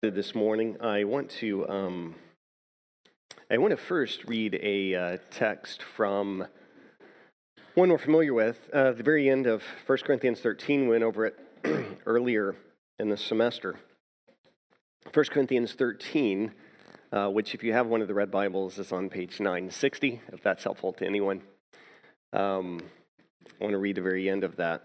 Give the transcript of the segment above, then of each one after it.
This morning, I want to first read a text from one we're familiar with, the very end of 1 Corinthians 13. Went over it earlier in the semester. 1 Corinthians 13, which if you have one of the red Bibles, is on page 960, if that's helpful to anyone. I want to read the very end of that,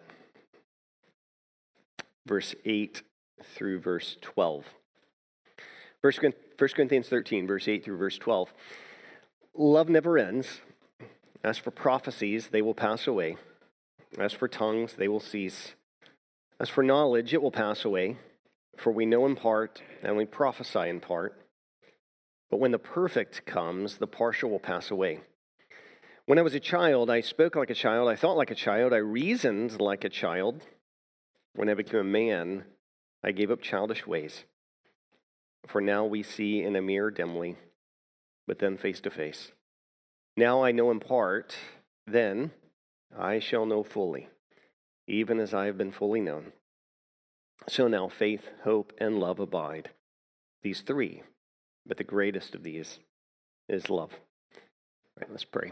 verse 8 through verse 12. 1 Corinthians 13, verse 8 through verse 12. Love never ends. As for prophecies, they will pass away. As for tongues, they will cease. As for knowledge, it will pass away. For we know in part, and we prophesy in part. But when the perfect comes, the partial will pass away. When I was a child, I spoke like a child, I thought like a child, I reasoned like a child. When I became a man, I gave up childish ways. For now we see in a mirror dimly, but then face to face. Now I know in part, then I shall know fully, even as I have been fully known. So now faith, hope, and love abide, these three, but the greatest of these is love. All right, let's pray.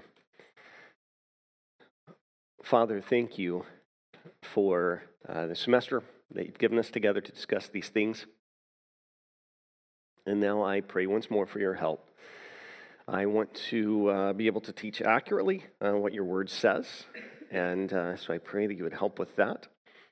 Father, thank you for the semester that you've given us together to discuss these things. And now I pray once more for your help. I want to be able to teach accurately what your word says, and so I pray that you would help with that.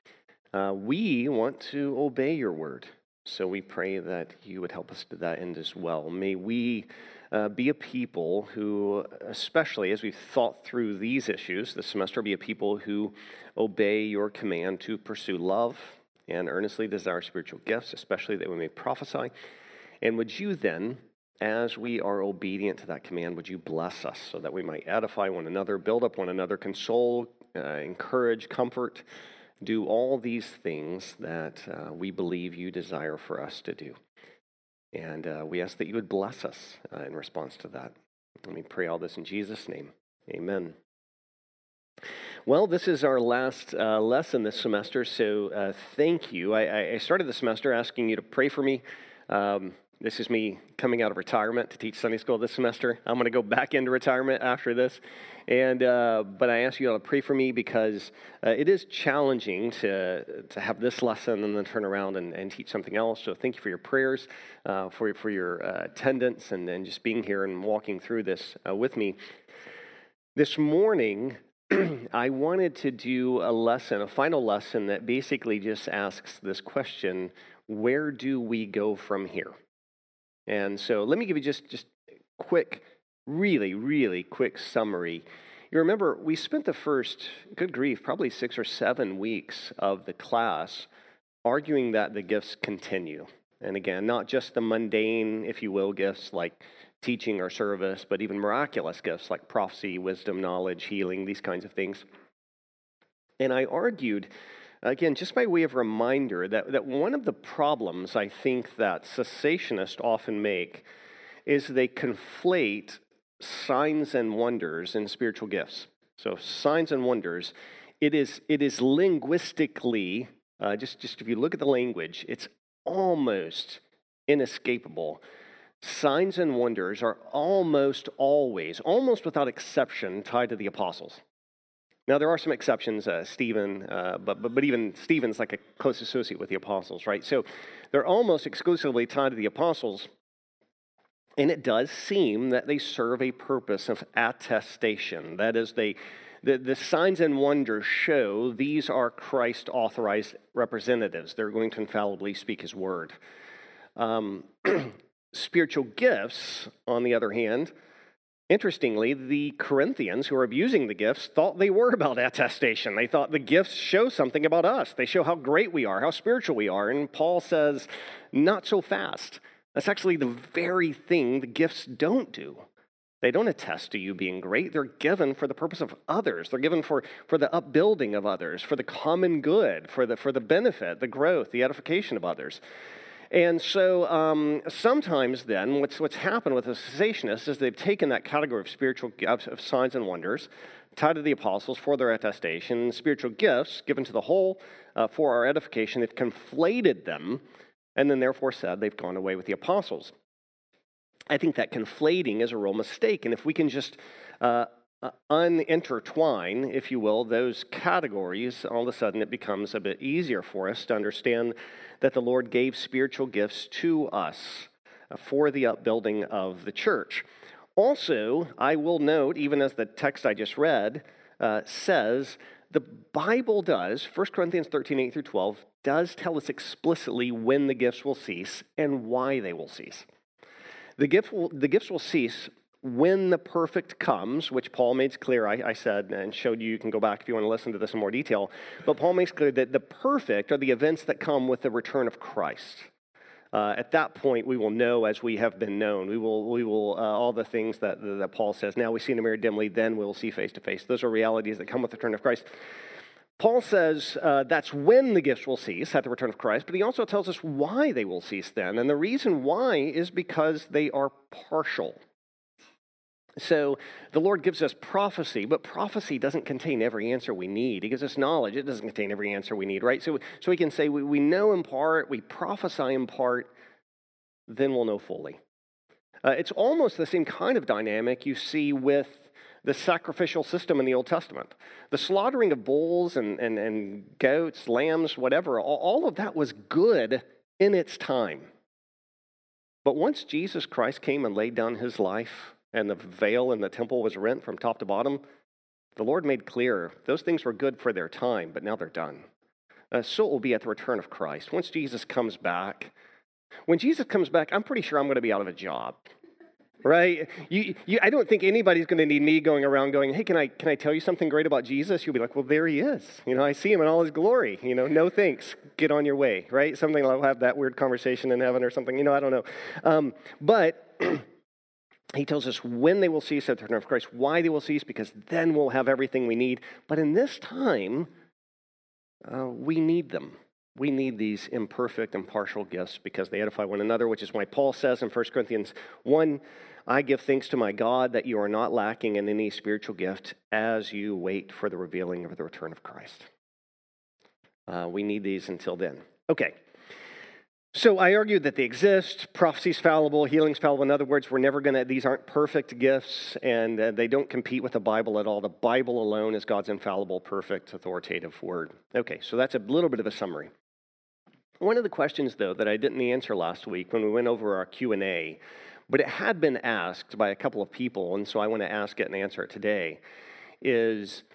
We want to obey your word, so we pray that you would help us to that end as well. May we be a people who, especially as we've thought through these issues this semester, be a people who obey your command to pursue love and earnestly desire spiritual gifts, especially that we may prophesy. And would you then, as we are obedient to that command, would you bless us so that we might edify one another, build up one another, console, encourage, comfort, do all these things that we believe you desire for us to do. And we ask that you would bless us in response to that. Let me pray all this in Jesus' name. Amen. Well, this is our last lesson this semester, so thank you. I started the semester asking you to pray for me. This is me coming out of retirement to teach Sunday school this semester. I'm going to go back into retirement after this. And but I ask you all to pray for me because it is challenging to have this lesson and then turn around and teach something else. So thank you for your prayers, for your attendance, and just being here and walking through this with me. This morning, I wanted to do a final lesson that basically just asks this question: where do we go from here? And so let me give you just quick, really quick summary. You remember, we spent the first, good grief, probably 6 or 7 weeks of the class arguing that the gifts continue. And again, not just the mundane, if you will, gifts like teaching or service, but even miraculous gifts like prophecy, wisdom, knowledge, healing, these kinds of things. And I argued, again, just by way of reminder, that one of the problems I think that cessationists often make is they conflate signs and wonders and spiritual gifts. So signs and wonders, it is linguistically, just if you look at the language, it's almost inescapable. Signs and wonders are almost always, almost without exception, tied to the apostles. Now, there are some exceptions, Stephen, but even Stephen's like a close associate with the apostles, right? So they're almost exclusively tied to the apostles, and it does seem that they serve a purpose of attestation. That is, the signs and wonders show these are Christ-authorized representatives. They're going to infallibly speak his word. Spiritual gifts, on the other hand, interestingly, the Corinthians who are abusing the gifts thought they were about attestation. They thought the gifts show something about us. They show how great we are, how spiritual we are. And Paul says, not so fast. That's actually the very thing the gifts don't do. They don't attest to you being great. They're given for the purpose of others. They're given for the upbuilding of others, for the common good, for the benefit, the growth, the edification of others. And so sometimes then what's happened with the cessationists is they've taken that category of spiritual gifts, of signs and wonders, tied to the apostles for their attestation, spiritual gifts given to the whole for our edification. They've conflated them and then therefore said they've gone away with the apostles. I think that conflating is a real mistake, and if we can just unintertwine, if you will, those categories, all of a sudden it becomes a bit easier for us to understand that the Lord gave spiritual gifts to us for the upbuilding of the church. Also, I will note, even as the text I just read says, the Bible does, 1 Corinthians 13, 8 through 12, does tell us explicitly when the gifts will cease and why they will cease. The gifts will cease when the perfect comes, which Paul makes clear, I said and showed you can go back if you want to listen to this in more detail, but Paul makes clear that the perfect are the events that come with the return of Christ. At that point, we will know as we have been known. We will all the things that Paul says, now we see in a mirror dimly, then we'll see face to face. Those are realities that come with the return of Christ. Paul says that's when the gifts will cease at the return of Christ, but he also tells us why they will cease then. And the reason why is because they are partial. So the Lord gives us prophecy, but prophecy doesn't contain every answer we need. He gives us knowledge. It doesn't contain every answer we need, right? So we can say we know in part, we prophesy in part, then we'll know fully. It's almost the same kind of dynamic you see with the sacrificial system in the Old Testament. The slaughtering of bulls and goats, lambs, whatever, all of that was good in its time. But once Jesus Christ came and laid down his life, and the veil in the temple was rent from top to bottom, the Lord made clear those things were good for their time, but now they're done. So it will be at the return of Christ. Once Jesus comes back, when Jesus comes back, I'm pretty sure I'm going to be out of a job, right? I don't think anybody's going to need me going around going, hey, can I tell you something great about Jesus? You'll be like, well, there he is. I see him in all his glory. No thanks. Get on your way, right? Something I'll have that weird conversation in heaven or something. I don't know. But he tells us when they will cease at the return of Christ, why they will cease, because then we'll have everything we need. But in this time, we need them. We need these imperfect and partial gifts because they edify one another, which is why Paul says in 1 Corinthians 1, I give thanks to my God that you are not lacking in any spiritual gift as you wait for the revealing of the return of Christ. We need these until then. Okay. So I argued that they exist, prophecy's fallible, healing's fallible. In other words, these aren't perfect gifts, and they don't compete with the Bible at all. The Bible alone is God's infallible, perfect, authoritative word. Okay, so that's a little bit of a summary. One of the questions, though, that I didn't answer last week when we went over our Q&A, but it had been asked by a couple of people, and so I want to ask it and answer it today, is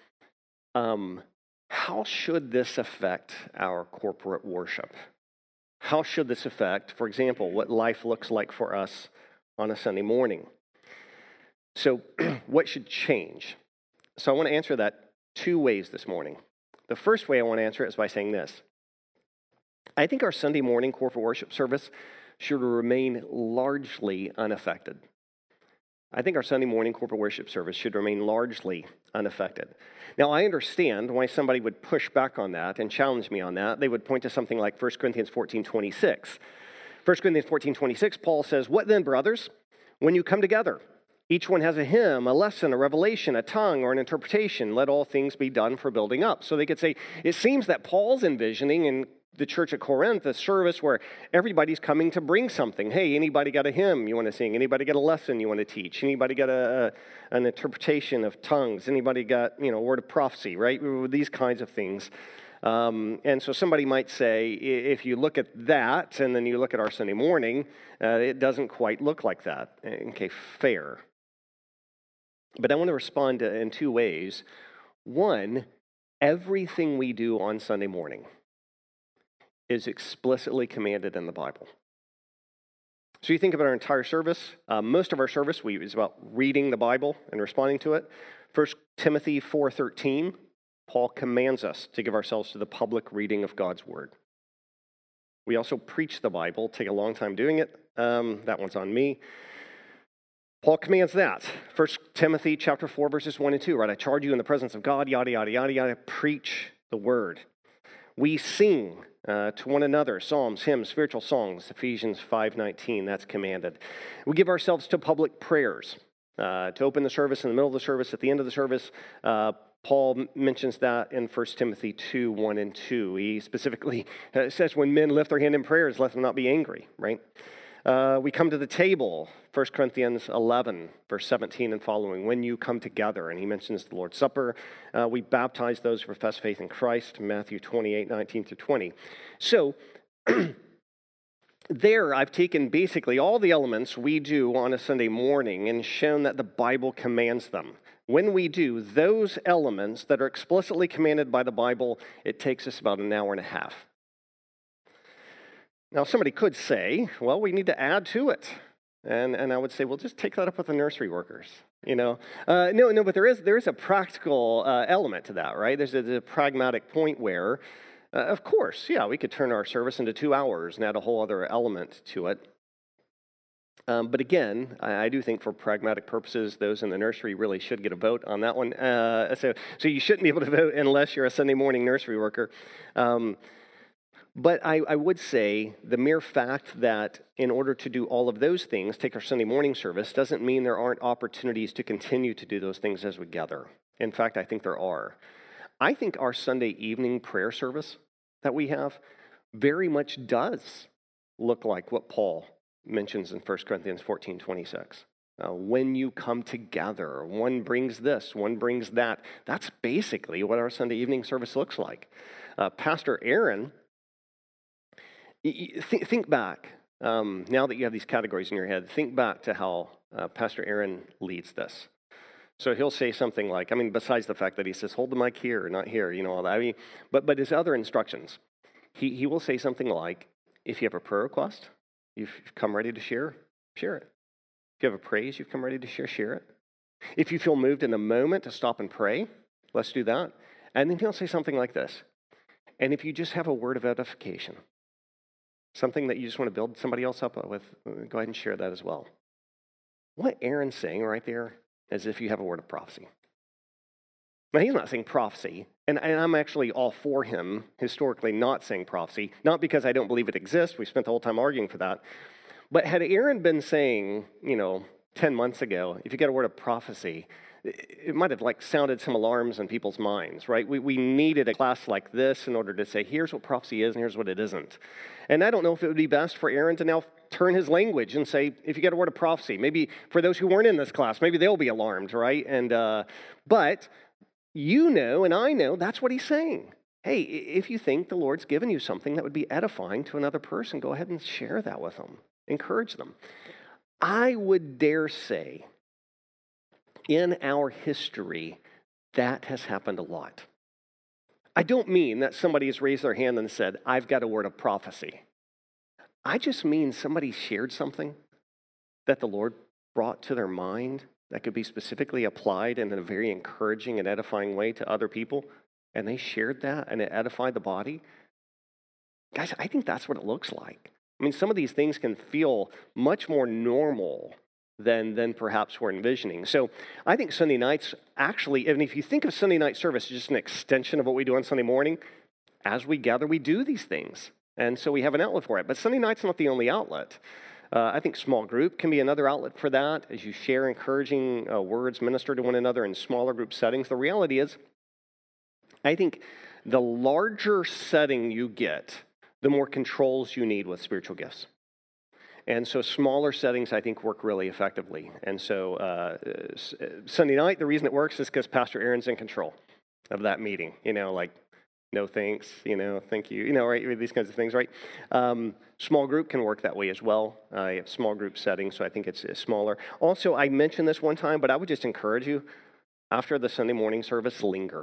how should this affect our corporate worship? How should this affect, for example, what life looks like for us on a Sunday morning? So what should change? So I want to answer that two ways this morning. The first way I want to answer it is by saying this. I think our Sunday morning corporate worship service should remain largely unaffected. I think our Sunday morning corporate worship service should remain largely unaffected. Now, I understand why somebody would push back on that and challenge me on that. They would point to something like 1 Corinthians 14:26. 1 Corinthians 14:26, Paul says, what then, brothers? When you come together, each one has a hymn, a lesson, a revelation, a tongue, or an interpretation. Let all things be done for building up. So they could say, it seems that Paul's envisioning in the church at Corinth, a service where everybody's coming to bring something. Hey, anybody got a hymn you want to sing? Anybody got a lesson you want to teach? Anybody got an interpretation of tongues? Anybody got, a word of prophecy, right? These kinds of things. And so somebody might say, if you look at that and then you look at our Sunday morning, it doesn't quite look like that. Okay, fair. But I want to respond in two ways. One, everything we do on Sunday morning is explicitly commanded in the Bible. So you think about our entire service. Most of our service is about reading the Bible and responding to it. 1 Timothy 4:13, Paul commands us to give ourselves to the public reading of God's Word. We also preach the Bible, take a long time doing it. That one's on me. Paul commands that. 1 Timothy chapter 4, verses 1 and 2, right? I charge you in the presence of God, yada, yada, yada, yada. Preach the Word. We sing to one another, psalms, hymns, spiritual songs, Ephesians 5:19, that's commanded. We give ourselves to public prayers, to open the service, in the middle of the service, at the end of the service. Paul mentions that in 1 Timothy 2, 1 and 2. He specifically says when men lift their hand in prayers, let them not be angry, right? We come to the table, 1 Corinthians 11, verse 17 and following, when you come together, and he mentions the Lord's Supper. We baptize those who profess faith in Christ, Matthew 28, 19 through 20. So there I've taken basically all the elements we do on a Sunday morning and shown that the Bible commands them. When we do those elements that are explicitly commanded by the Bible, it takes us about an hour and a half. Now, somebody could say, well, we need to add to it. And I would say, well, just take that up with the nursery workers, No, but there is a practical element to that, right? There's a pragmatic point where, of course, yeah, we could turn our service into 2 hours and add a whole other element to it. But again, I do think for pragmatic purposes, those in the nursery really should get a vote on that one. So you shouldn't be able to vote unless you're a Sunday morning nursery worker. But I would say the mere fact that in order to do all of those things, take our Sunday morning service, doesn't mean there aren't opportunities to continue to do those things as we gather. In fact, I think there are. I think our Sunday evening prayer service that we have very much does look like what Paul mentions in 1 Corinthians 14, 26. When you come together, one brings this, one brings that. That's basically what our Sunday evening service looks like. Pastor Aaron, think back, now that you have these categories in your head, think back to how Pastor Aaron leads this. So he'll say something like, besides the fact that he says, hold the mic here, not here, all that. But his other instructions, he will say something like, if you have a prayer request, you've come ready to share it. If you have a praise, you've come ready to share it. If you feel moved in a moment to stop and pray, let's do that. And then he'll say something like this. And if you just have a word of edification, something that you just want to build somebody else up with, go ahead and share that as well. What Aaron's saying right there is if you have a word of prophecy. Now, he's not saying prophecy, and I'm actually all for him historically not saying prophecy, not because I don't believe it exists. We spent the whole time arguing for that. But had Aaron been saying, 10 months ago, if you get a word of prophecy, it might have sounded some alarms in people's minds, right? We needed a class like this in order to say, here's what prophecy is and here's what it isn't. And I don't know if it would be best for Aaron to now turn his language and say, if you get a word of prophecy, maybe for those who weren't in this class, maybe they'll be alarmed, right? But and I know that's what he's saying. Hey, if you think the Lord's given you something that would be edifying to another person, go ahead and share that with them. Encourage them. I would dare say, in our history, that has happened a lot. I don't mean that somebody has raised their hand and said, I've got a word of prophecy. I just mean somebody shared something that the Lord brought to their mind that could be specifically applied in a very encouraging and edifying way to other people, and they shared that and it edified the body. Guys, I think that's what it looks like. Some of these things can feel much more normal than perhaps we're envisioning. So I think Sunday nights actually, and if you think of Sunday night service as just an extension of what we do on Sunday morning, as we gather, we do these things. And so we have an outlet for it. But Sunday night's not the only outlet. I think small group can be another outlet for that as you share encouraging words, minister to one another in smaller group settings. The reality is, I think the larger setting you get, the more controls you need with spiritual gifts. And so smaller settings, I think, work really effectively. And so Sunday night, the reason it works is because Pastor Aaron's in control of that meeting. No thanks, thank you, right? These kinds of things, right? Small group can work that way as well. I have small group settings, so I think it's smaller. Also, I mentioned this one time, but I would just encourage you, after the Sunday morning service, linger.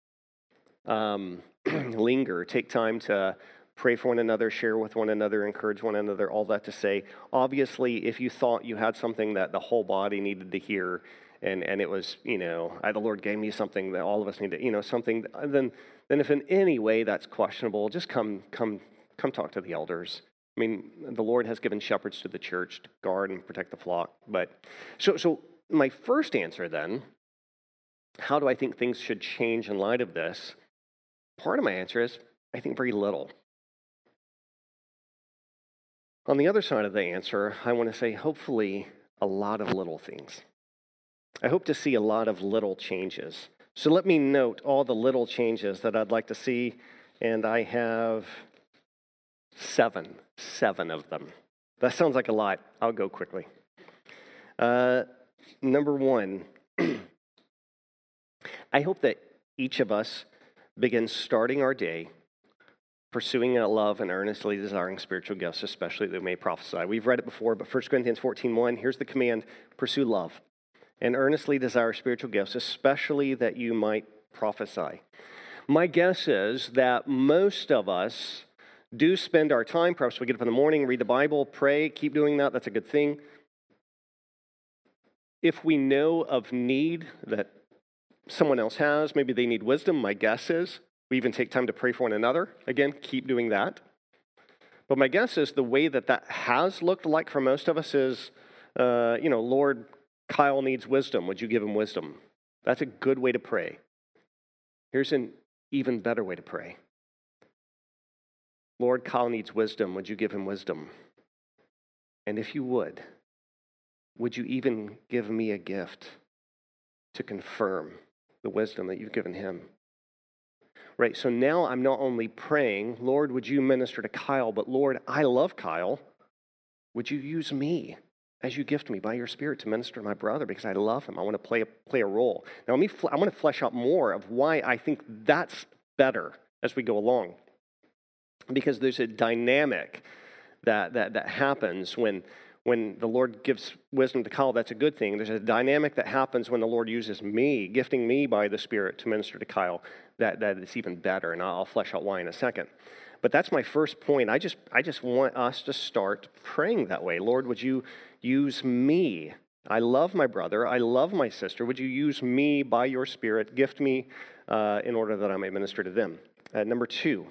Linger. Take time to pray for one another, share with one another, encourage one another, all that to say. Obviously, if you thought you had something that the whole body needed to hear, and it was, the Lord gave me something that all of us need to, something, then if in any way that's questionable, just come talk to the elders. The Lord has given shepherds to the church to guard and protect the flock. But so my first answer then, how do I think things should change in light of this? Part of my answer is, I think very little. On the other side of the answer, I want to say, hopefully, a lot of little things. I hope to see a lot of little changes. So let me note all the little changes that I'd like to see, and I have seven of them. That sounds like a lot. I'll go quickly. Number one, I hope that each of us begins starting our day pursuing a love and earnestly desiring spiritual gifts, especially that we may prophesy. We've read it before, but 1 Corinthians 14:1, here's the command: pursue love and earnestly desire spiritual gifts, especially that you might prophesy. My guess is that most of us do spend our time, perhaps we get up in the morning, read the Bible, pray, keep doing that, that's a good thing. If we know of need that someone else has, maybe they need wisdom, my guess is we even take time to pray for one another. Again, keep doing that. But my guess is the way that has looked like for most of us is, Lord, Kyle needs wisdom. Would you give him wisdom? That's a good way to pray. Here's an even better way to pray. Lord, Kyle needs wisdom. Would you give him wisdom? And if you would you even give me a gift to confirm the wisdom that you've given him? Right, so now I'm not only praying, Lord, would you minister to Kyle, but Lord, I love Kyle. Would you use me as you gift me by your Spirit to minister to my brother because I love him? I want to play a role. Now, I want to flesh out more of why I think that's better as we go along. Because there's a dynamic that happens when the Lord gives wisdom to Kyle. That's a good thing. There's a dynamic that happens when the Lord uses me, gifting me by the Spirit to minister to Kyle. That is even better, and I'll flesh out why in a second. But that's my first point. I just want us to start praying that way. Lord, would you use me? I love my brother. I love my sister. Would you use me by your Spirit, gift me in order that I may minister to them? Number two,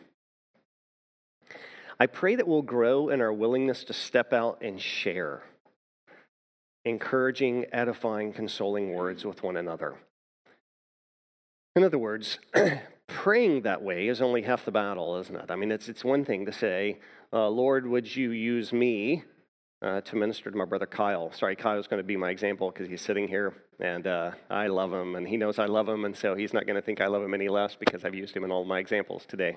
I pray that we'll grow in our willingness to step out and share encouraging, edifying, consoling words with one another. In other words, praying that way is only half the battle, isn't it? I mean, it's one thing to say, Lord, would you use me to minister to my brother Kyle? Sorry, Kyle's going to be my example because he's sitting here, and I love him, and he knows I love him, and so he's not going to think I love him any less because I've used him in all my examples today.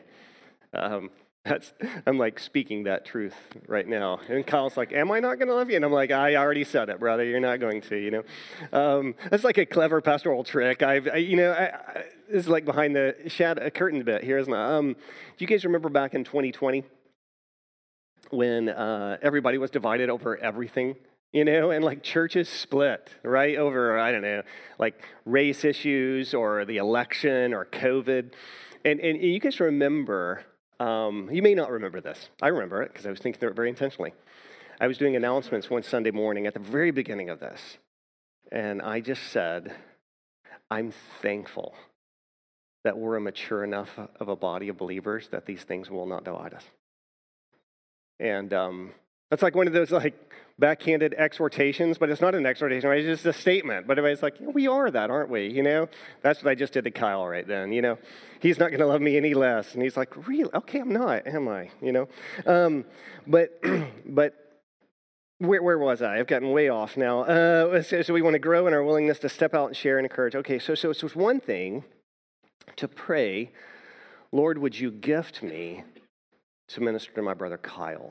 I'm like speaking that truth right now. And Kyle's like, am I not going to love you? And I'm like, I already said it, brother. You're not going to, That's like a clever pastoral trick. This is like behind the curtain a bit here, isn't it? Do you guys remember back in 2020 when everybody was divided over everything? And like churches split, right, over, I don't know, like race issues or the election or COVID. And you guys remember... you may not remember this. I remember it because I was thinking through it very intentionally. I was doing announcements one Sunday morning at the very beginning of this, and I just said, I'm thankful that we're a mature enough of a body of believers that these things will not divide us. And that's like one of those like backhanded exhortations, but it's not an exhortation, right? It's just a statement. But everybody's like, we are that, aren't we? That's what I just did to Kyle right then. He's not going to love me any less. And he's like, really? Okay, I'm not, am I? But where was I? I've gotten way off now. So we want to grow in our willingness to step out and share and encourage. Okay, so it's one thing to pray, Lord, would you gift me to minister to my brother Kyle?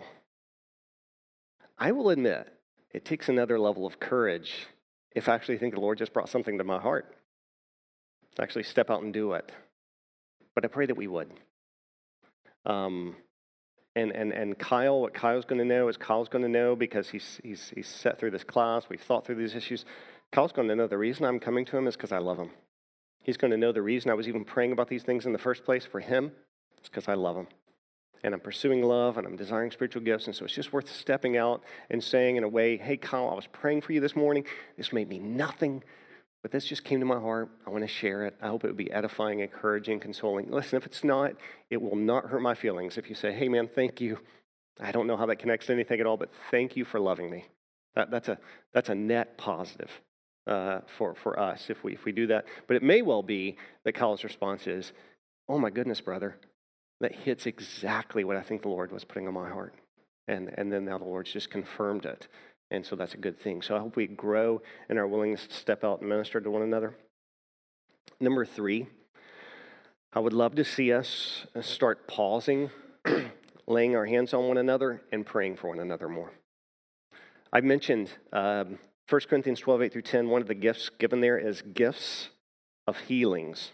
I will admit, it takes another level of courage if I actually think the Lord just brought something to my heart, to actually step out and do it. But I pray that we would. And Kyle, what Kyle's going to know is Kyle's going to know because he's sat through this class, we've thought through these issues. Kyle's going to know the reason I'm coming to him is because I love him. He's going to know the reason I was even praying about these things in the first place for him is because I love him. And I'm pursuing love, and I'm desiring spiritual gifts, and so it's just worth stepping out and saying in a way, hey, Kyle, I was praying for you this morning. This made me nothing, but this just came to my heart. I want to share it. I hope it would be edifying, encouraging, consoling. Listen, if it's not, it will not hurt my feelings if you say, hey, man, thank you. I don't know how that connects to anything at all, but thank you for loving me. That's a net positive for us if we do that. But it may well be that Kyle's response is, oh, my goodness, brother. That hits exactly what I think the Lord was putting on my heart. And then now the Lord's just confirmed it. And so that's a good thing. So I hope we grow in our willingness to step out and minister to one another. Number 3, I would love to see us start pausing, laying our hands on one another, and praying for one another more. I mentioned 1 Corinthians 12, 8 through 10, one of the gifts given there is gifts of healings.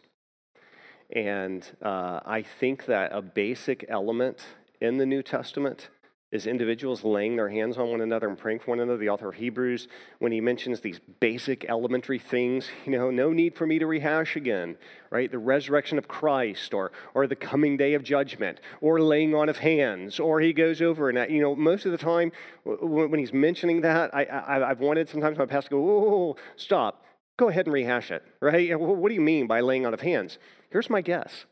And I think that a basic element in the New Testament is individuals laying their hands on one another and praying for one another. The author of Hebrews, when he mentions these basic elementary things, no need for me to rehash again, right? The resurrection of Christ, or the coming day of judgment, or laying on of hands, or he goes over and, most of the time when he's mentioning that, I've wanted sometimes my pastor to go, whoa, stop. Go ahead and rehash it, right? What do you mean by laying on of hands? Here's my guess.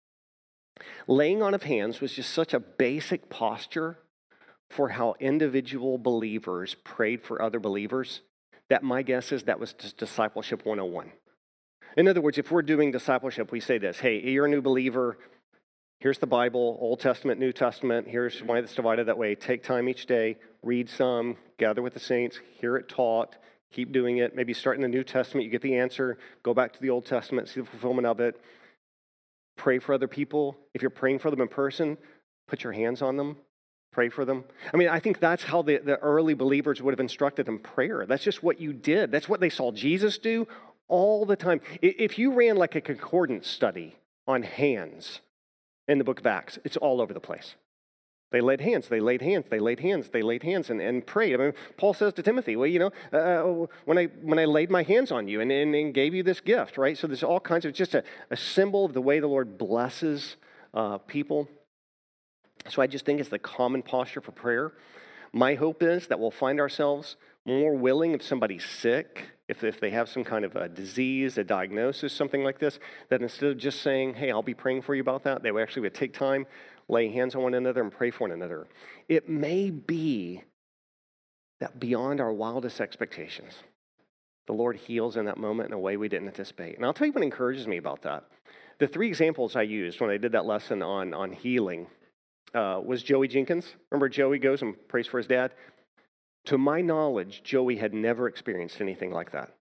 Laying on of hands was just such a basic posture for how individual believers prayed for other believers that my guess is that was just discipleship 101. In other words, if we're doing discipleship, we say this: hey, you're a new believer. Here's the Bible, Old Testament, New Testament. Here's why it's divided that way. Take time each day, read some, gather with the saints, hear it taught, keep doing it. Maybe start in the New Testament, you get the answer, go back to the Old Testament, see the fulfillment of it. Pray for other people. If you're praying for them in person, put your hands on them. Pray for them. I think that's how the early believers would have instructed them prayer. That's just what you did. That's what they saw Jesus do all the time. If you ran like a concordance study on hands in the book of Acts, it's all over the place. They laid hands, they laid hands, they laid hands, they laid hands, and prayed. Paul says to Timothy, well, when I laid my hands on you and gave you this gift, right? So there's all kinds of, just a symbol of the way the Lord blesses people. So I just think it's the common posture for prayer. My hope is that we'll find ourselves more willing if somebody's sick, if they have some kind of a disease, a diagnosis, something like this, that instead of just saying, hey, I'll be praying for you about that, they actually would take time, lay hands on one another, and pray for one another. It may be that beyond our wildest expectations, the Lord heals in that moment in a way we didn't anticipate. And I'll tell you what encourages me about that. The 3 examples I used when I did that lesson on healing was Joey Jenkins. Remember, Joey goes and prays for his dad? To my knowledge, Joey had never experienced anything like that.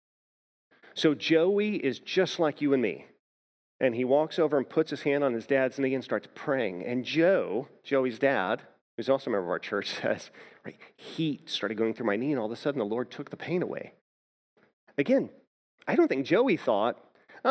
So Joey is just like you and me. And he walks over and puts his hand on his dad's knee and starts praying. And Joey's dad, who's also a member of our church, says, right, heat started going through my knee, and all of a sudden the Lord took the pain away. Again, I don't think Joey thought,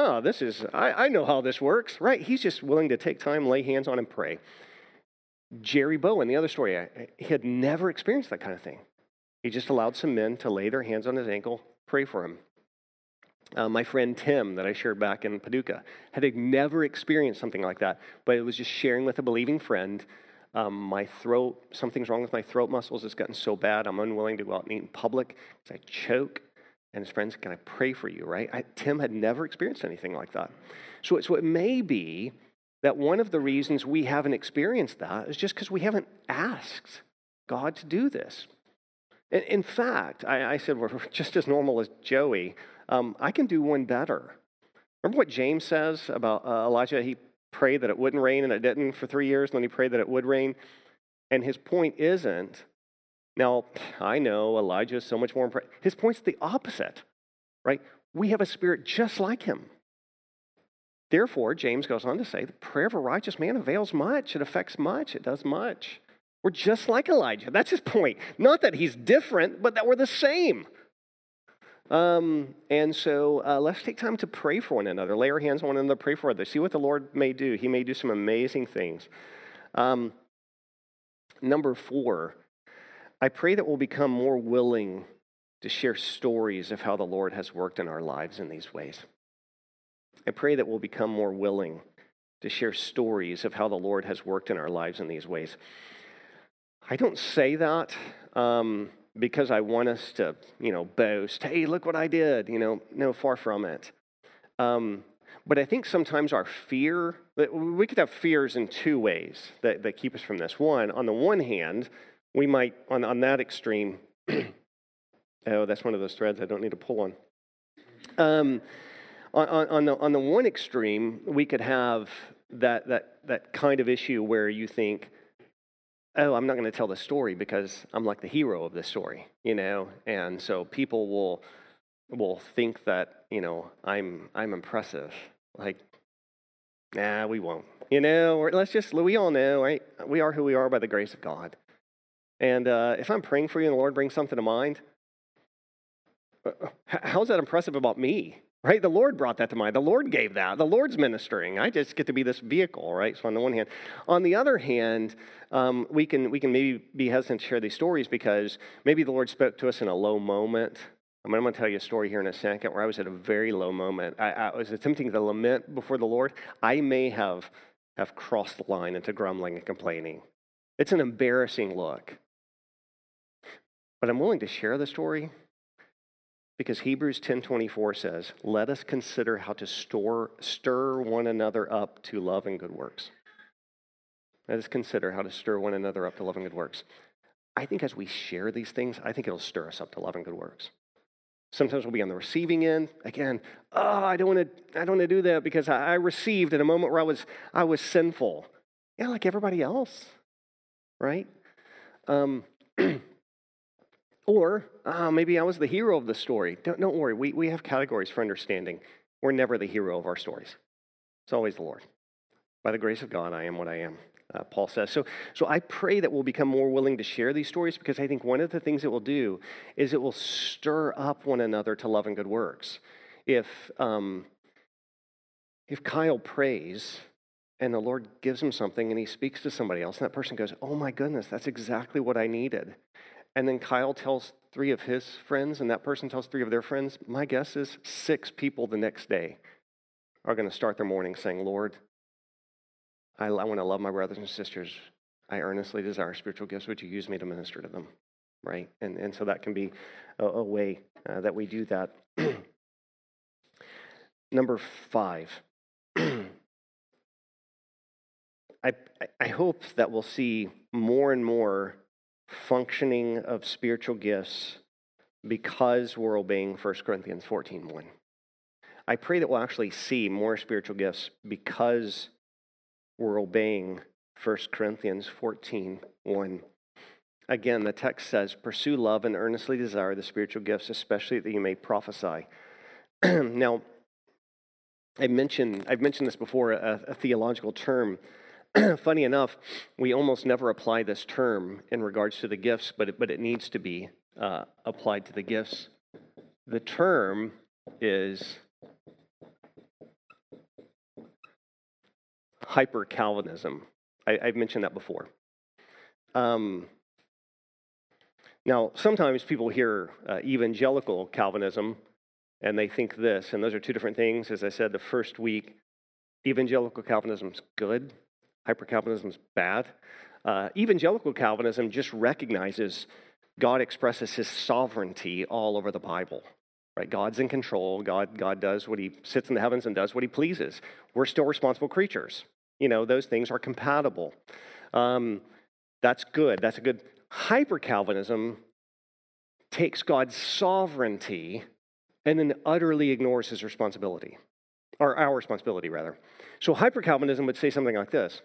I know how this works, right? He's just willing to take time, lay hands on, and pray. Jerry Bowen, the other story, he had never experienced that kind of thing. He just allowed some men to lay their hands on his ankle, pray for him. My friend Tim, that I shared back in Paducah, had never experienced something like that, but it was just sharing with a believing friend. Something's wrong with my throat muscles. It's gotten so bad, I'm unwilling to go out and eat in public because I choke. And his friends, can I pray for you, right? Tim had never experienced anything like that. So it may be that one of the reasons we haven't experienced that is just because we haven't asked God to do this. In fact, I said, we're just as normal as Joey. I can do one better. Remember what James says about Elijah? He prayed that it wouldn't rain, and it didn't for 3 years, and then he prayed that it would rain. And his point isn't, now, I know Elijah is so much more important. His point's the opposite, right? We have a spirit just like him. Therefore, James goes on to say, the prayer of a righteous man avails much. It affects much. It does much. We're just like Elijah. That's his point. Not that he's different, but that we're the same. And so let's take time to pray for one another. Lay our hands on one another, pray for others. See what the Lord may do. He may do some amazing things. Number 4, I pray that we'll become more willing to share stories of how the Lord has worked in our lives in these ways. I pray that we'll become more willing to share stories of how the Lord has worked in our lives in these ways. I don't say that because I want us to, boast. Hey, look what I did. No, far from it. But I think sometimes our fear, we could have fears in 2 ways that keep us from this. One, on the one hand, we might, on that extreme, oh, that's one of those threads I don't need to pull on. On the one extreme, we could have that kind of issue where you think, oh, I'm not going to tell the story because I'm like the hero of this story, and so people will will think that, I'm impressive. Like, nah, we won't. Or we all know, right? We are who we are by the grace of God. And if I'm praying for you and the Lord brings something to mind, how's that impressive about me? Right? The Lord brought that to mind. The Lord gave that. The Lord's ministering. I just get to be this vehicle, right? So on the one hand. On the other hand, we can maybe be hesitant to share these stories because maybe the Lord spoke to us in a low moment. I'm going to tell you a story here in a second where I was at a very low moment. I was attempting to lament before the Lord. I may have crossed the line into grumbling and complaining. It's an embarrassing look. But I'm willing to share the story because Hebrews 10:24 says, let us consider how to stir one another up to love and good works. Let us consider how to stir one another up to love and good works. I think as we share these things, I think it'll stir us up to love and good works. Sometimes we'll be on the receiving end. Again, I don't want to do that because I received in a moment where I was sinful. Yeah, like everybody else, right? Or maybe I was the hero of the story. Don't worry. We have categories for understanding. We're never the hero of our stories. It's always the Lord. By the grace of God, I am what I am, Paul says. So I pray that we'll become more willing to share these stories because I think one of the things it will do is it will stir up one another to love and good works. If Kyle prays and the Lord gives him something and he speaks to somebody else and that person goes, oh my goodness, that's exactly what I needed. And then Kyle tells 3 of his friends, and that person tells 3 of their friends. My guess is 6 people the next day are going to start their morning saying, Lord, I want to love my brothers and sisters. I earnestly desire spiritual gifts. Would you use me to minister to them? Right? And so that can be a way that we do that. Number 5. I hope that we'll see more and more functioning of spiritual gifts because we're obeying 1 Corinthians 14:1. I pray that we'll actually see more spiritual gifts because we're obeying 1 Corinthians 14:1. Again, the text says, pursue love and earnestly desire the spiritual gifts, especially that you may prophesy. Now, I've mentioned this before, a theological term. Funny enough, we almost never apply this term in regards to the gifts, but it needs to be applied to the gifts. The term is hyper-Calvinism. I've mentioned that before. Now, sometimes people hear evangelical Calvinism, and they think this, and those are 2 different things. As I said the first week, evangelical Calvinism's good. Hyper-Calvinism's bad. Evangelical Calvinism just recognizes God expresses his sovereignty all over the Bible. Right? God's in control. God does what he sits in the heavens and does what he pleases. We're still responsible creatures. Those things are compatible. That's good. That's a good. Hyper-Calvinism takes God's sovereignty and then utterly ignores his responsibility, or our responsibility, rather. So hyper-Calvinism would say something like this.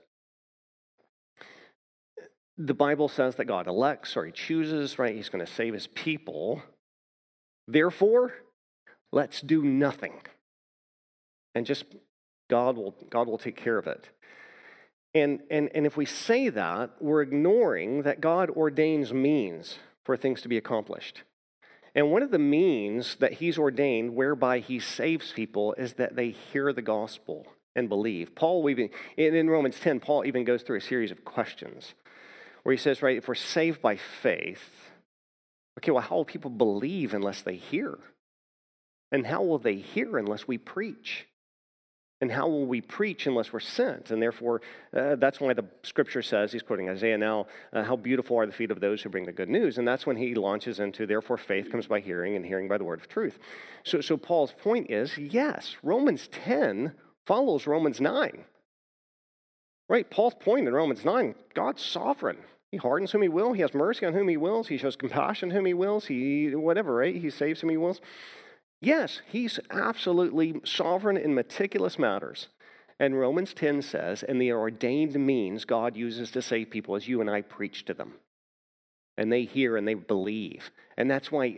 The Bible says that God elects or he chooses, right? He's going to save his people. Therefore, let's do nothing. And just God will take care of it. And if we say that, we're ignoring that God ordains means for things to be accomplished. And one of the means that he's ordained whereby he saves people is that they hear the gospel and believe. In Romans 10, Paul even goes through a series of questions where he says, right, if we're saved by faith, okay, well, how will people believe unless they hear? And how will they hear unless we preach? And how will we preach unless we're sent? And therefore, that's why the scripture says, he's quoting Isaiah now, how beautiful are the feet of those who bring the good news. And that's when he launches into, therefore, faith comes by hearing, and hearing by the word of truth. So Paul's point is, yes, Romans 10 follows Romans 9. Right? Paul's point in Romans 9, God's sovereign. He hardens whom he will. He has mercy on whom he wills. He shows compassion whom he wills. Whatever, right? He saves whom he wills. Yes, he's absolutely sovereign in meticulous matters. And Romans 10 says, and the ordained means God uses to save people as you and I preach to them. And they hear and they believe. And that's why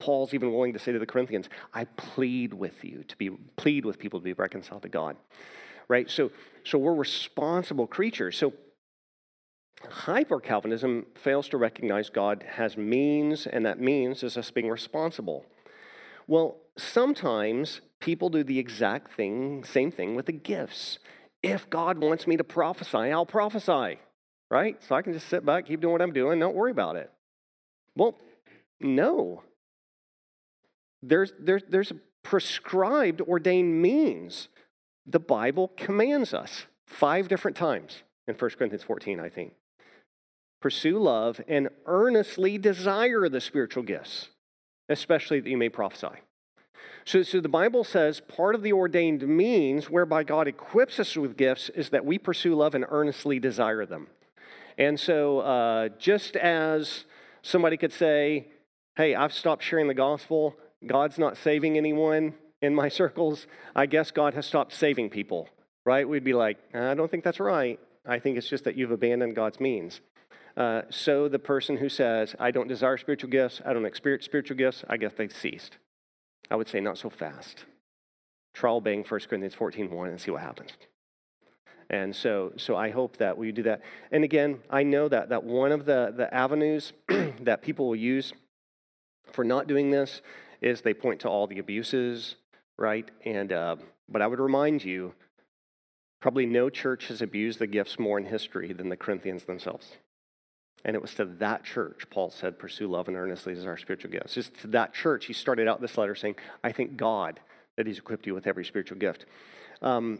Paul's even willing to say to the Corinthians, I plead with people to be reconciled to God, right? So we're responsible creatures. So hyper-Calvinism fails to recognize God has means, and that means is us being responsible. Well, sometimes people do the exact same thing with the gifts. If God wants me to prophesy, I'll prophesy, right? So I can just sit back, keep doing what I'm doing, don't worry about it. Well, no. There's a prescribed, ordained means. The Bible commands us 5 different times in 1 Corinthians 14, I think. Pursue love and earnestly desire the spiritual gifts, especially that you may prophesy. So the Bible says part of the ordained means whereby God equips us with gifts is that we pursue love and earnestly desire them. And so just as somebody could say, hey, I've stopped sharing the gospel, God's not saving anyone in my circles, I guess God has stopped saving people, right? We'd be like, I don't think that's right. I think it's just that you've abandoned God's means. So the person who says, I don't desire spiritual gifts, I don't experience spiritual gifts, I guess they've ceased. I would say not so fast. Trial bang 1 Corinthians 14:1 and see what happens. And so I hope that we do that. And again, I know that one of the avenues that people will use for not doing this is they point to all the abuses, right? And but I would remind you, probably no church has abused the gifts more in history than the Corinthians themselves. And it was to that church, Paul said, pursue love and earnestly desire spiritual gifts. Just to that church, he started out this letter saying, I thank God that he's equipped you with every spiritual gift. And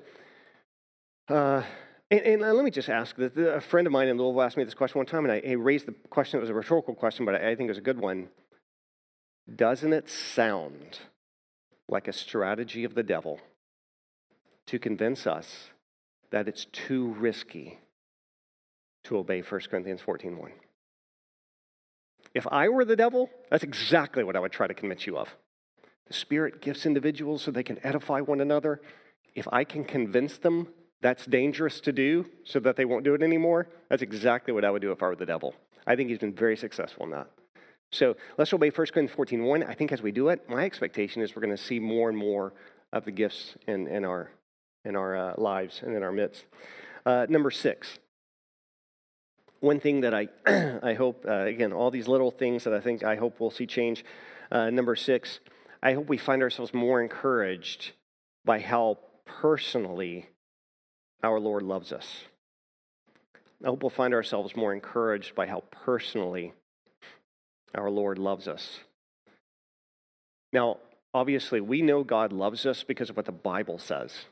let me just ask, a friend of mine in Louisville asked me this question one time, and I raised the question. It was a rhetorical question, but I think it was a good one. Doesn't it sound like a strategy of the devil to convince us that it's too risky to obey 1 Corinthians 14:1? If I were the devil, that's exactly what I would try to convince you of. The Spirit gifts individuals so they can edify one another. If I can convince them that's dangerous to do so that they won't do it anymore, that's exactly what I would do if I were the devil. I think he's been very successful in that. So let's obey 1 Corinthians 14:1. I think as we do it, my expectation is we're going to see more and more of the gifts in our lives and in our midst. Number 6. One thing that I hope, again, all these little things that I hope we'll see change. Number 6, I hope we find ourselves more encouraged by how personally our Lord loves us. I hope we'll find ourselves more encouraged by how personally our Lord loves us. Now, obviously, we know God loves us because of what the Bible says.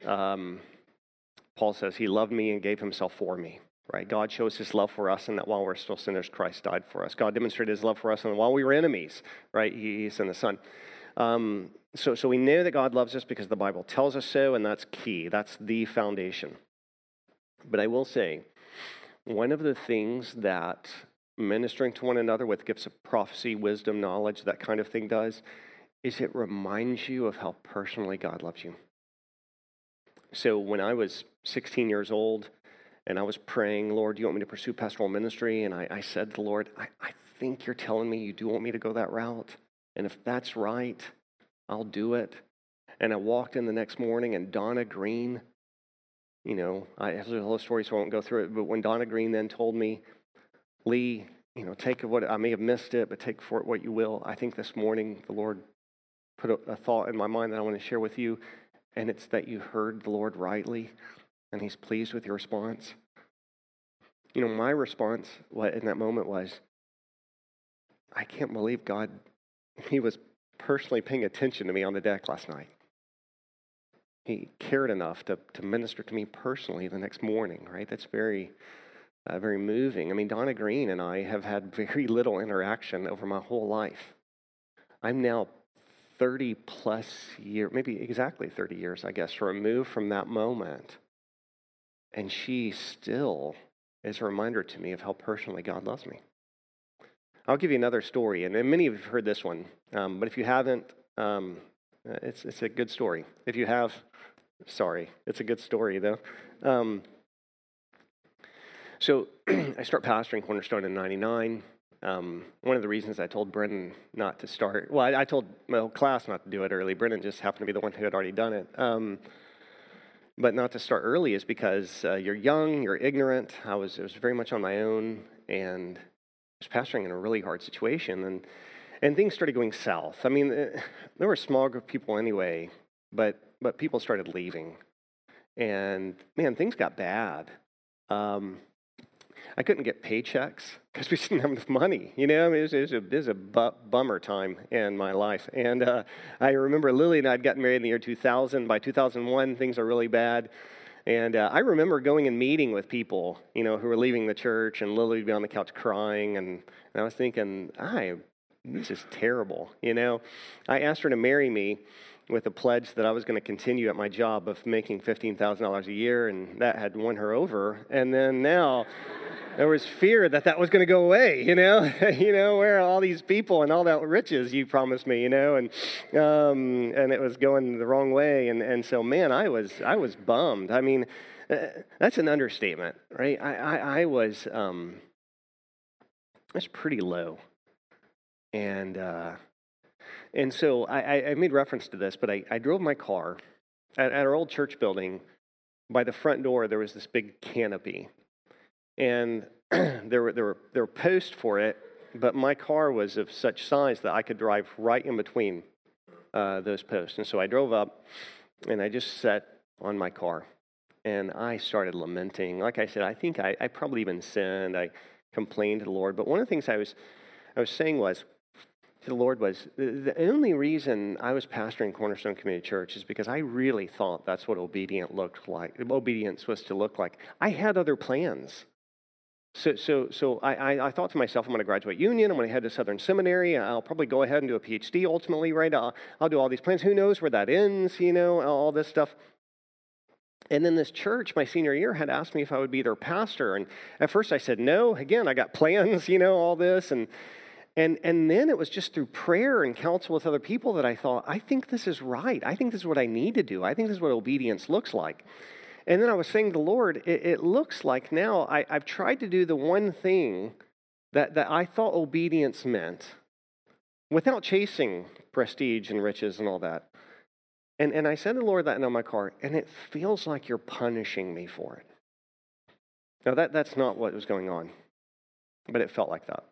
Paul says, he loved me and gave himself for me. Right? God shows his love for us, and that while we're still sinners, Christ died for us. God demonstrated his love for us, and while we were enemies, right, he sent the Son. So we know that God loves us because the Bible tells us so, and that's key. That's the foundation. But I will say, one of the things that ministering to one another with gifts of prophecy, wisdom, knowledge, that kind of thing does, is it reminds you of how personally God loves you. So when I was 16 years old, and I was praying, Lord, do you want me to pursue pastoral ministry? And I said to the Lord, I think you're telling me you do want me to go that route. And if that's right, I'll do it. And I walked in the next morning, and Donna Green, I have a whole story, so I won't go through it. But when Donna Green then told me, Lee, take what, I may have missed it, but take for it what you will. I think this morning the Lord put a thought in my mind that I want to share with you. And it's that you heard the Lord rightly, and he's pleased with your response. My response in that moment was, I can't believe God, he was personally paying attention to me on the deck last night. He cared enough to minister to me personally the next morning, right? That's very, very moving. I mean, Donna Green and I have had very little interaction over my whole life. I'm now 30 plus years, maybe exactly 30 years, I guess, removed from that moment. And she still is a reminder to me of how personally God loves me. I'll give you another story, and many of you have heard this one, but if you haven't, it's a good story. If you have, sorry, it's a good story, though. So I start pastoring Cornerstone in 99. one of the reasons I told Brendan not to start, well, I told my whole class not to do it early. Brendan just happened to be the one who had already done it. But not to start early is because you're young, you're ignorant. It was very much on my own, and I was pastoring in a really hard situation, and things started going south. I mean, there were a small group of people anyway, but people started leaving, and man, things got bad. I couldn't get paychecks because we didn't have enough money. You know, I mean, it was a bummer time in my life. And I remember Lily and I had gotten married in the year 2000. By 2001, things are really bad. And I remember going and meeting with people, you know, who were leaving the church, and Lily would be on the couch crying. And I was thinking, this is terrible, you know. I asked her to marry me with a pledge that I was going to continue at my job of making $15,000 a year, and that had won her over. And then now there was fear that was going to go away, you know. Where are all these people and all that riches you promised me, you know, and it was going the wrong way, and so man, I was bummed. I mean, that's an understatement, right? I was pretty low, and so I made reference to this, but I drove my car at our old church building. By the front door, there was this big canopy, and there were posts for it, but my car was of such size that I could drive right in between those posts. And so I drove up, and I just sat on my car, and I started lamenting. Like I said, I think I probably even sinned. I complained to the Lord. But one of the things I was saying to the Lord was, the only reason I was pastoring Cornerstone Community Church is because I really thought that's what obedience was to look like. I had other plans. So I thought to myself, I'm going to graduate Union, I'm going to head to Southern Seminary, I'll probably go ahead and do a PhD ultimately, right? I'll do all these plans. Who knows where that ends, you know, all this stuff. And then this church, my senior year, had asked me if I would be their pastor. And at first I said no. Again, I got plans, you know, all this. And then it was just through prayer and counsel with other people that I thought, I think this is right. I think this is what I need to do. I think this is what obedience looks like. And then I was saying to the Lord, it looks like now I've tried to do the one thing that I thought obedience meant without chasing prestige and riches and all that. And I said to the Lord that in my car, and it feels like you're punishing me for it. Now, that's not what was going on, but it felt like that.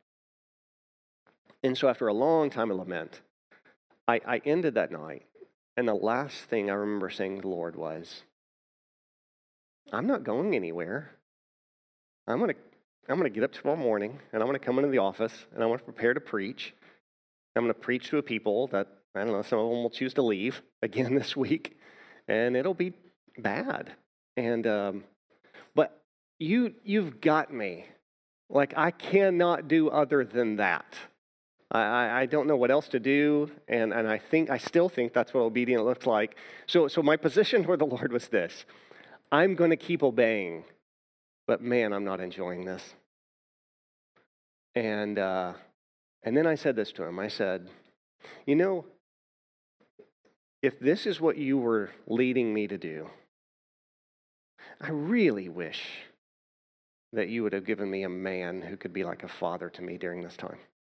And so after a long time of lament, I ended that night, and the last thing I remember saying to the Lord was, I'm not going anywhere. I'm gonna get up tomorrow morning, and I'm gonna come into the office, and I'm gonna prepare to preach. I'm gonna preach to a people that, I don't know, some of them will choose to leave again this week, and it'll be bad. And but you've got me. Like, I cannot do other than that. I don't know what else to do, and I still think that's what obedience looks like. So my position toward the Lord was this: I'm going to keep obeying, but man, I'm not enjoying this. And then I said this to him. I said, you know, if this is what you were leading me to do, I really wish that you would have given me a man who could be like a father to me during this time.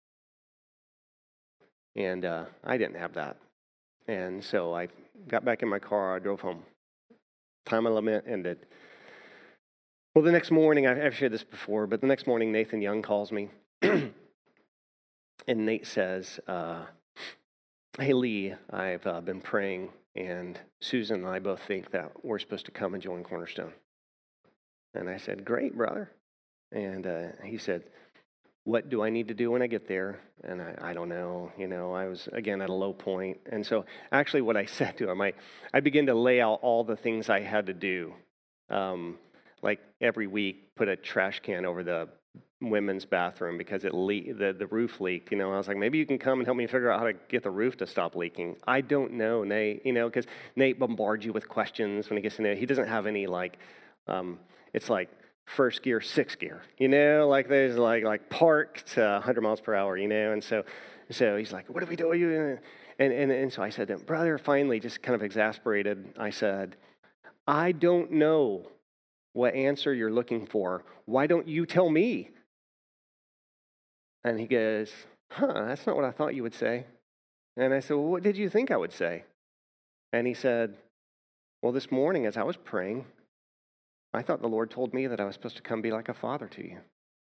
And I didn't have that. And so I got back in my car, I drove home. Time of lament ended. Well, the next morning, I've shared this before, but the next morning, Nathan Young calls me. And Nate says, hey, Lee, I've been praying, and Susan and I both think that we're supposed to come and join Cornerstone. And I said, great, brother. And he said, what do I need to do when I get there? And I don't know. You know, I was, again, at a low point. And so actually what I said to him, I began to lay out all the things I had to do. Like every week, put a trash can over the women's bathroom because the roof leaked. You know, I was like, maybe you can come and help me figure out how to get the roof to stop leaking. I don't know, Nate, you know, because Nate bombards you with questions when he gets in there. He doesn't have any, like, it's like, first gear, sixth gear, you know, like there's like park to 100 miles per hour, you know, and so he's like, what do we do? And so I said to him, brother, finally, just kind of exasperated, I said, I don't know what answer you're looking for. Why don't you tell me? And he goes, that's not what I thought you would say. And I said, well, what did you think I would say? And he said, well, this morning as I was praying, I thought the Lord told me that I was supposed to come be like a father to you.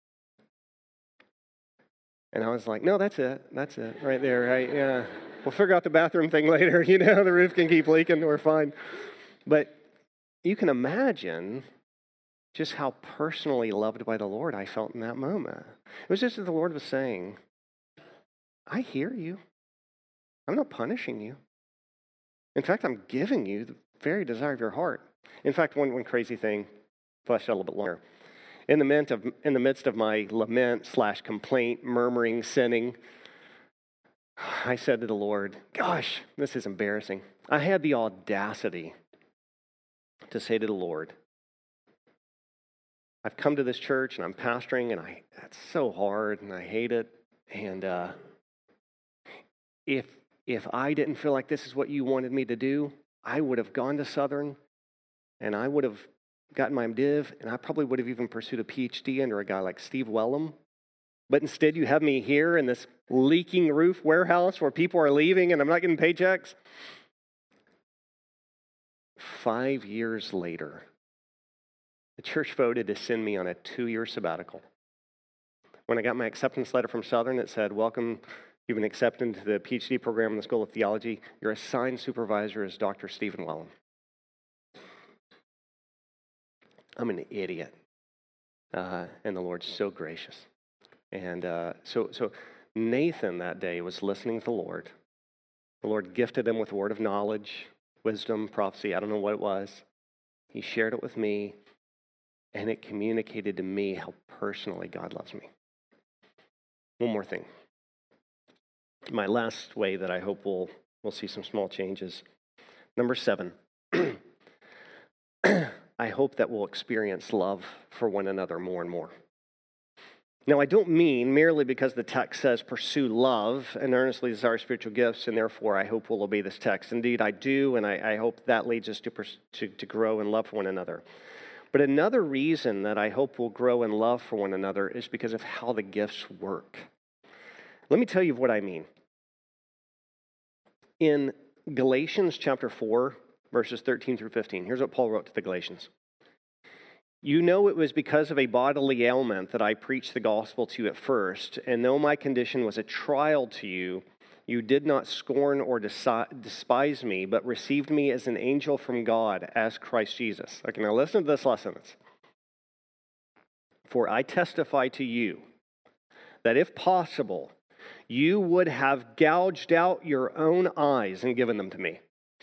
And I was like, no, that's it right there, right? Yeah. We'll figure out the bathroom thing later, the roof can keep leaking, we're fine. But you can imagine just how personally loved by the Lord I felt in that moment. It was just that the Lord was saying, I hear you. I'm not punishing you. In fact, I'm giving you the very desire of your heart. In fact, one crazy thing, fleshed out a little bit longer. In the midst of my lament/complaint, murmuring, sinning, I said to the Lord, gosh, this is embarrassing. I had the audacity to say to the Lord, I've come to this church and I'm pastoring and that's so hard and I hate it. And if I didn't feel like this is what you wanted me to do, I would have gone to Southern and I would have gotten my MDiv and I probably would have even pursued a PhD under a guy like Steve Wellum. But instead you have me here in this leaking roof warehouse where people are leaving and I'm not getting paychecks. 5 years later, the church voted to send me on a 2-year sabbatical. When I got my acceptance letter from Southern, it said, welcome, you've been accepted to the PhD program in the School of Theology. Your assigned supervisor is Dr. Stephen Wellum. I'm an idiot. And the Lord's so gracious. And so Nathan that day was listening to the Lord. The Lord gifted him with a word of knowledge, wisdom, prophecy. I don't know what it was. He shared it with me, and it communicated to me how personally God loves me. One more thing. My last way that I hope we'll see some small changes. Number 7. I hope that we'll experience love for one another more and more. Now, I don't mean merely because the text says pursue love and earnestly desire spiritual gifts, and therefore I hope we'll obey this text. Indeed, I do, and I hope that leads us to grow in love for one another. But another reason that I hope we'll grow in love for one another is because of how the gifts work. Let me tell you what I mean. In Galatians chapter 4, verses 13 through 15, here's what Paul wrote to the Galatians. You know it was because of a bodily ailment that I preached the gospel to you at first, and though my condition was a trial to you, you did not scorn or despise me, but received me as an angel from God, as Christ Jesus. Okay, now listen to this last sentence. For I testify to you that if possible, you would have gouged out your own eyes and given them to me.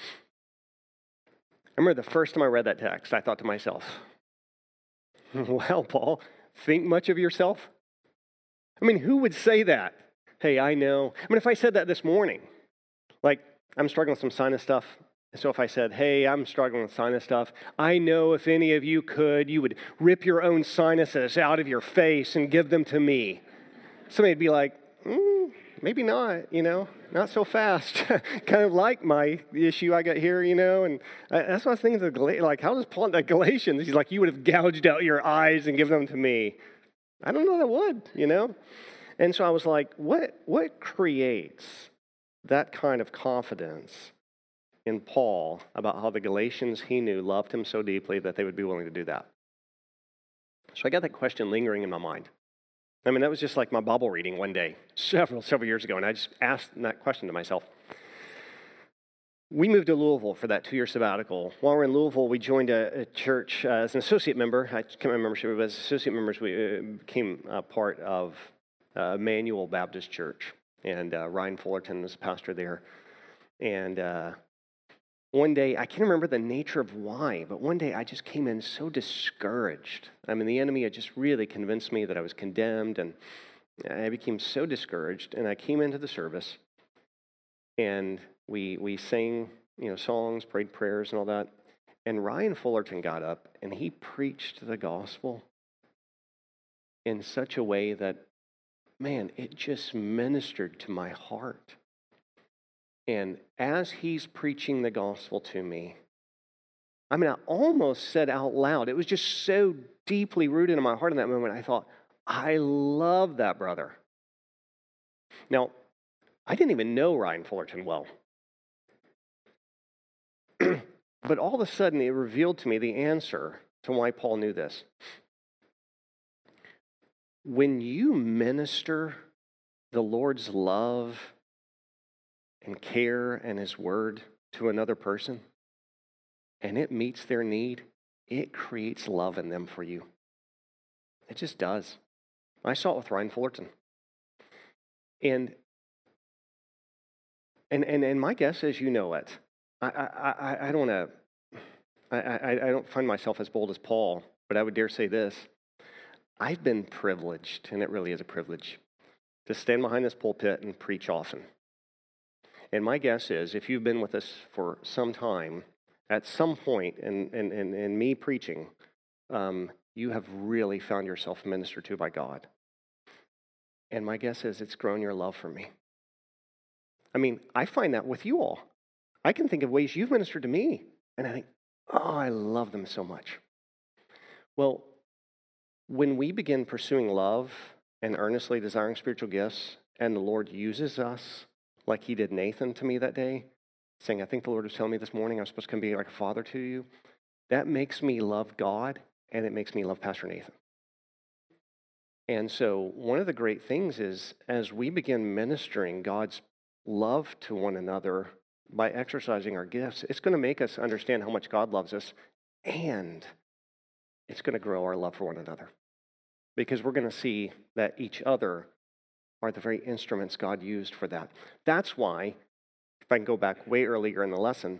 I remember the first time I read that text, I thought to myself, well, Paul, think much of yourself? I mean, who would say that? Hey, I know. I mean, if I said that this morning, like I'm struggling with some sinus stuff. So if I said, hey, I'm struggling with sinus stuff, I know if any of you could, you would rip your own sinuses out of your face and give them to me. Somebody'd be like, maybe not, not so fast. Kind of like the issue I got here, and that's what I was thinking, like, how does Paul in the Galatians, he's like, you would have gouged out your eyes and given them to me. I don't know that would, And so I was like, what creates that kind of confidence in Paul about how the Galatians he knew loved him so deeply that they would be willing to do that? So I got that question lingering in my mind. I mean, that was just like my Bible reading one day, several years ago, and I just asked that question to myself. We moved to Louisville for that 2-year sabbatical. While we're in Louisville, we joined a church as an associate member. I can't remember membership, but as associate members, we became a part of Emmanuel Baptist Church, and Ryan Fullerton was pastor there. And one day, I can't remember the nature of why, but one day I just came in so discouraged. I mean, the enemy had just really convinced me that I was condemned, and I became so discouraged. And I came into the service, and we sang, songs, prayed prayers, and all that. And Ryan Fullerton got up, and he preached the gospel in such a way that, man, it just ministered to my heart. And as he's preaching the gospel to me, I almost said out loud, it was just so deeply rooted in my heart in that moment, I thought, I love that brother. Now, I didn't even know Ryan Fullerton well. But all of a sudden, it revealed to me the answer to why Paul knew this. When you minister the Lord's love and care and his word to another person, and it meets their need, it creates love in them for you. It just does. I saw it with Ryan Fullerton. And my guess is you know it. I don't find myself as bold as Paul, but I would dare say this. I've been privileged, and it really is a privilege, to stand behind this pulpit and preach often. And my guess is, if you've been with us for some time, at some point in me preaching, you have really found yourself ministered to by God. And my guess is it's grown your love for me. I mean, I find that with you all. I can think of ways you've ministered to me, and I think, oh, I love them so much. Well, when we begin pursuing love and earnestly desiring spiritual gifts, and the Lord uses us like he did Nathan to me that day, saying, I think the Lord was telling me this morning I'm supposed to come be like a father to you, that makes me love God, and it makes me love Pastor Nathan. And so one of the great things is, as we begin ministering God's love to one another by exercising our gifts, it's going to make us understand how much God loves us, and it's going to grow our love for one another. Because we're going to see that each other are the very instruments God used for that. That's why, if I can go back way earlier in the lesson,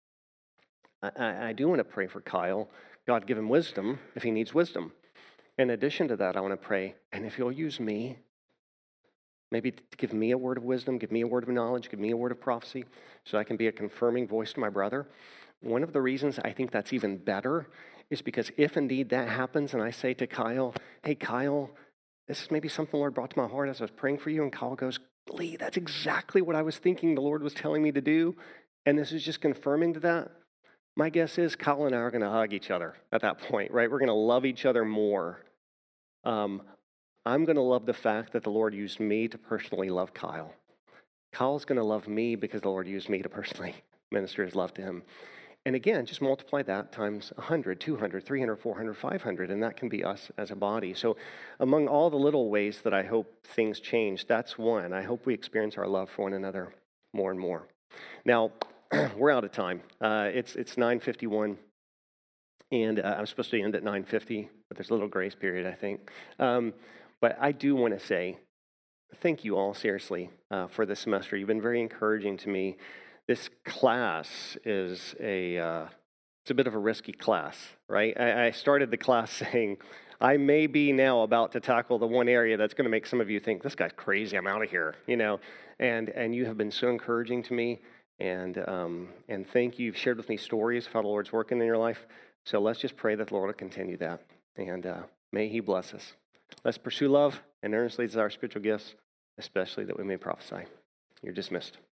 I do want to pray for Kyle. God, give him wisdom if he needs wisdom. In addition to that, I want to pray, and if you'll use me, maybe give me a word of wisdom, give me a word of knowledge, give me a word of prophecy, so I can be a confirming voice to my brother. One of the reasons I think that's even better is because if indeed that happens, and I say to Kyle, hey, Kyle, this is maybe something the Lord brought to my heart as I was praying for you, and Kyle goes, Lee, that's exactly what I was thinking the Lord was telling me to do, and this is just confirming to that. My guess is Kyle and I are going to hug each other at that point, right? We're going to love each other more. I'm going to love the fact that the Lord used me to personally love Kyle. Kyle's going to love me because the Lord used me to personally minister his love to him. And again, just multiply that times 100, 200, 300, 400, 500, and that can be us as a body. So among all the little ways that I hope things change, that's one. I hope we experience our love for one another more and more. Now, we're out of time. It's 9:51, and I'm supposed to end at 9:50, but there's a little grace period, I think. But I do want to say thank you all, seriously, for this semester. You've been very encouraging to me. This class is it's a bit of a risky class, right? I started the class saying, I may be now about to tackle the one area that's going to make some of you think, this guy's crazy, I'm out of here, you know? And you have been so encouraging to me, and thank you. You've shared with me stories of how the Lord's working in your life. So let's just pray that the Lord will continue that, and may he bless us. Let's pursue love and earnestly desire spiritual gifts, especially that we may prophesy. You're dismissed.